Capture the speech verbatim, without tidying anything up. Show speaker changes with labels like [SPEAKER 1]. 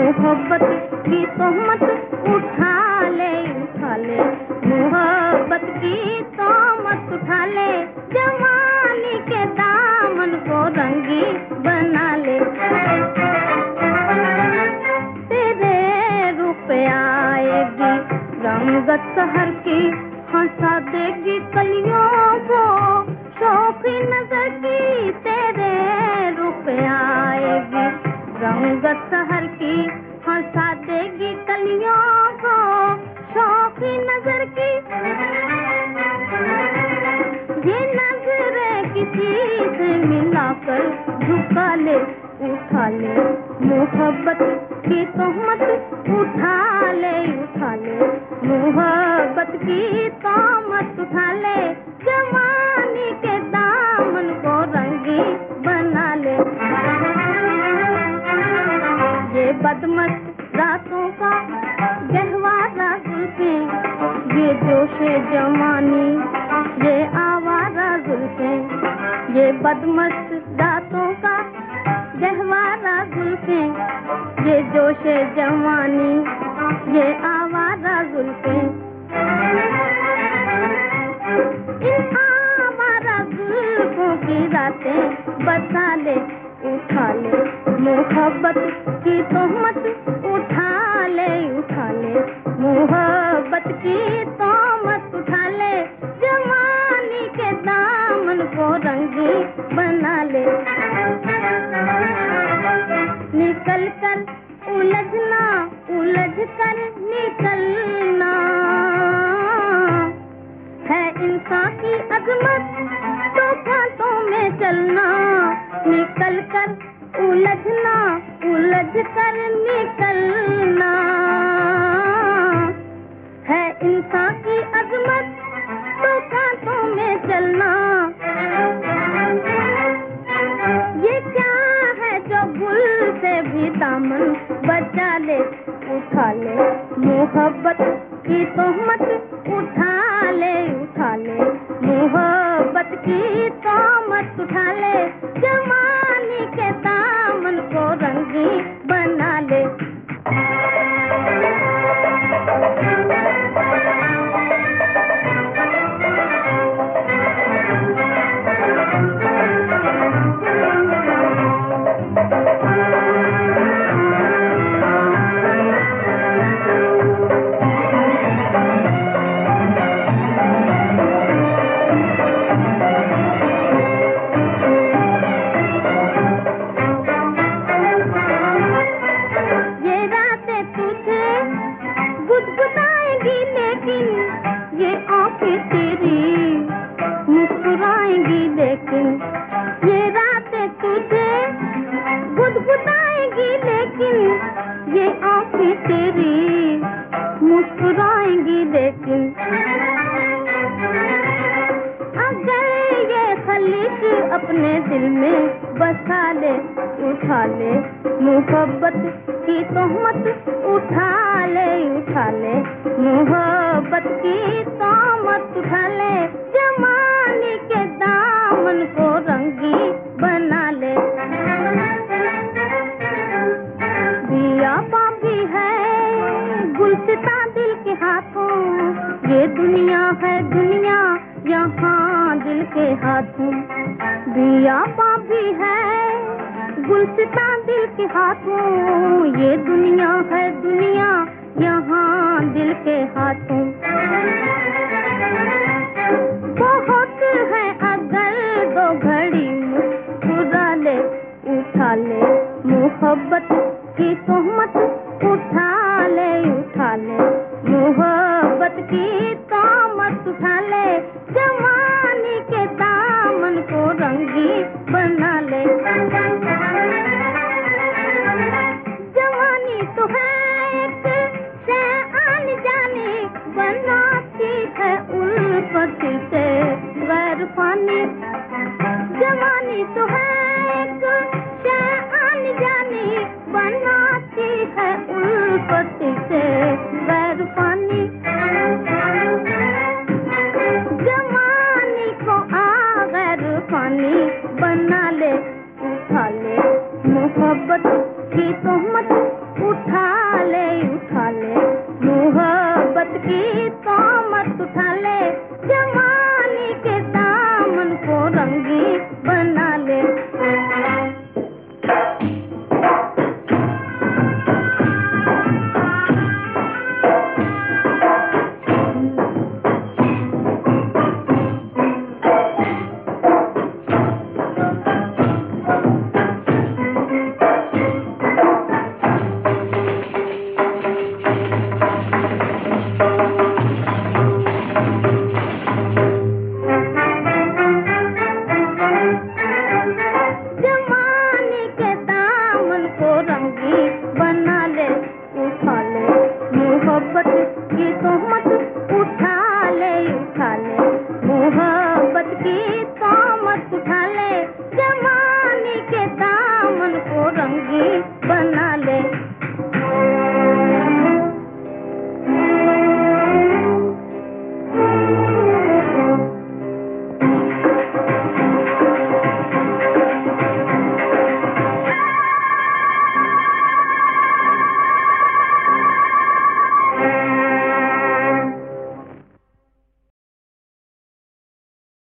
[SPEAKER 1] मोहब्बत की तोहमत उठा ले उठा ले, मोहब्बत की तोहमत उठा ले, जवानी के दामन को रंगी बना ले। तेरे रूप पे आएगी रंगत शहर की, हंसा देगी कलियों को शौकी नजर की। तेरे रूप पे आएगी रंगत शहर की, हंसा देगी कलियों को शौकी नजर की। ये नजरें किसी से मिलाकर झुका ले उठा ले, मोहब्बत की तोहमत उठा ले उठा ले, मोहब्बत की तोहमत उठा ले, जवानी के दामन को रंगी बना ले। ये बदमस्त रातों का गहवारा जुल्फें, ये जोशे जवानी ये आवारा जुल्फें, ये बदमस्त रातों का गहवारा जुल्फें, ये जोशे जवानी ये आवारा जुल्फें। इन आवारा जुल्फों की रातें बता ले उठा ले, मोहब्बत की तोहमत उठा ले उठा ले, मोहब्बत की तोहमत उठा ले, जवानी के दामन को रंगी बना ले। निकल कर उलझना उलझ कर निकलना है इंसान की अजमत, तो कांटों में चलना। निकल कर उलझना उलझ कर निकलना है इंसान की अजमत, तो कांटों में चलना। ये क्या है जो गुल से भी दामन बचा ले उठा ले, मोहब्बत की तोहमत उठा ले उठा ले, मोहब्बत की तोहमत उठा ले, जवानी के दामन को रंगी बना ले। ये आंखें तेरी मुस्कुराएंगी लेकिन, ये रातें तुझे गुदगुदाएंगी लेकिन, ये आंखें तेरी मुस्कुराएंगी लेकिन। अगर ये खलीश अपने दिल में बसा ले उठा ले, मोहब्बत की तोहमत उठा ले उठा ले, मोहब्बत की तोहमत उठा ले, जवानी के दामन को रंगी बना ले। दिया पापी है गुलसिता दिल के हाथों, ये दुनिया है दुनिया यहाँ दिल के हाथों। दिया पापी है गुलसिता दिल के हाथों, ये दुनिया है दुनिया यहाँ दिल के हाथों। बहुत है अगर दो घड़ी मुस्कुरा ले उठा ले, मोहब्बत की तोहमत उठा ले उठा ले, मोहब्बत की तोहमत उठा ले, जवानी के दामन को रंगी बना ले। जवानी तो है एक शैआन जाने, बनाती है उल्फत से गैर पानी। जवानी तो है एक शैआन जाने, बनाती है उल्फत से गैर पानी। जवानी को आ गैर पानी बना ले उठा ले, मोहब्बत की तोहमत उठा जिंदगी